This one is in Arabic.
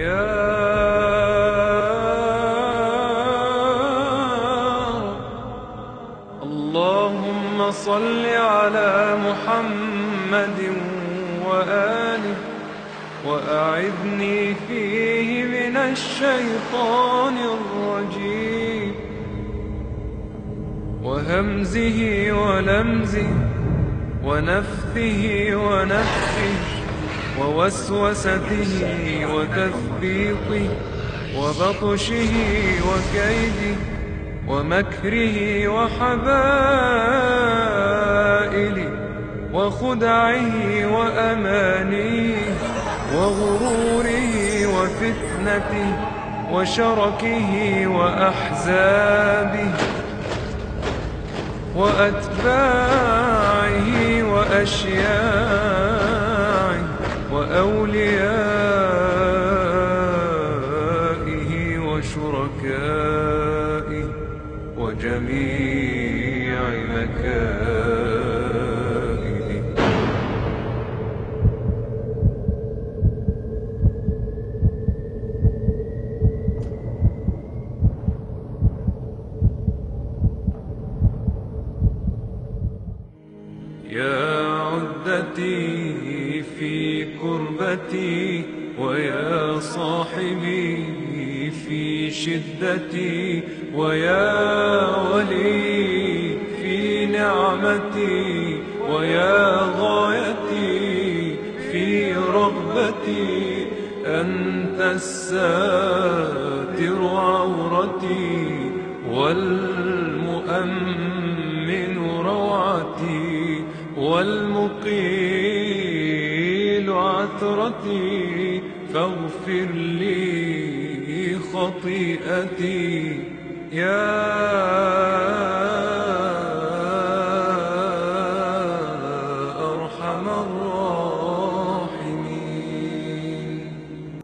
يا اللهم صل على محمد وآله وأعذني فيه من الشيطان الرجيم وهمزه ولمزه ونفثه ونفخه ووسوسته وتثبيطه وبطشه وكيده ومكره وحبائله وخدعه وأمانيه وغروره وفتنته وشركه وأحزابه وأتباعه وأشياعه وأوليائه وشركائه وجميع مكائده. يا عدتي في كربتي ويا صاحبي في شدتي ويا ولي في نعمتي ويا غايتي في رغبتي أنت الساتر عورتي والمؤمن روعتي والمقيل عثرتي فاغفر لي خطيئتي. يا